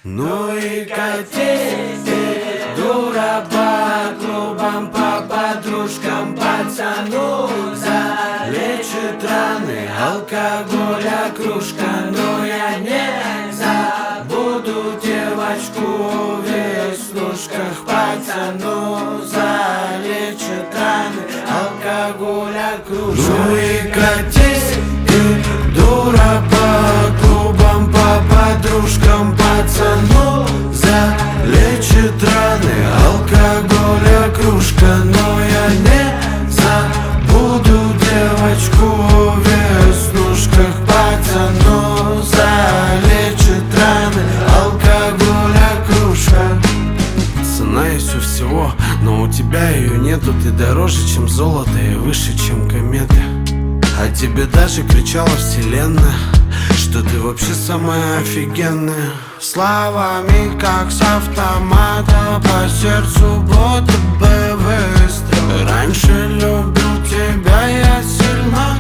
Ну и катись ты, дура, по клубам, по подружкам, пацану залечит раны алкоголя кружка. Но я не забуду девочку в веснушках, пацану залечит раны алкоголя кружка. Ну и катись ты, дура, по клубам, по подружкам, пацану залечит раны алкоголя кружка. Но я не забуду девочку в веснушках, пацану залечит раны алкоголя кружка. Цена есть у всего, но у тебя ее нету. Ты дороже, чем золото, и выше, чем кометы. А тебе даже кричала вселенная, что ты вообще самая офигенная. Словами, как с автомата, по сердцу будто бы выстрел. Раньше любил тебя я сильно,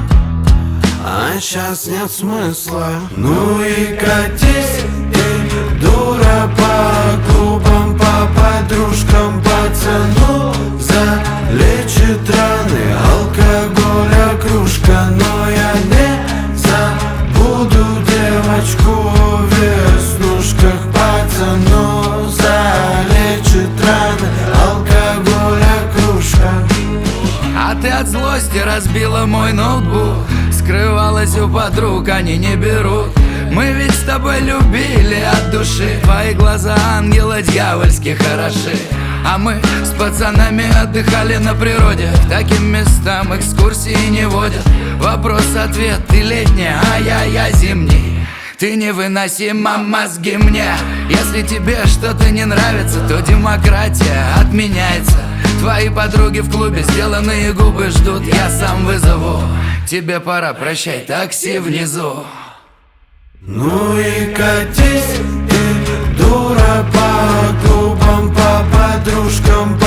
а сейчас нет смысла. Ну и катись ты, дура, по клубам, по подружкам, пацану залечит раны алкоголя кружка. Но я не забуду девочку в веснушках, пацану залечит раны алкоголя кружка. А ты от злости разбила мой ноутбук, скрывалась у подруг, они не берут. Мы ведь с тобой любили от души, твои глаза ангела дьявольски хороши. А мы с пацанами отдыхали на природе, к таким местам экскурсии не водят. Вопрос-ответ, ты летняя, а я зимний. Ты невыносима, мозги мне. Если тебе что-то не нравится, то демократия отменяется. Твои подруги в клубе, сделанные губы ждут, я сам вызову. Тебе пора, прощай, такси внизу. Ну и катись ты, дура, по клубам, по подружкам,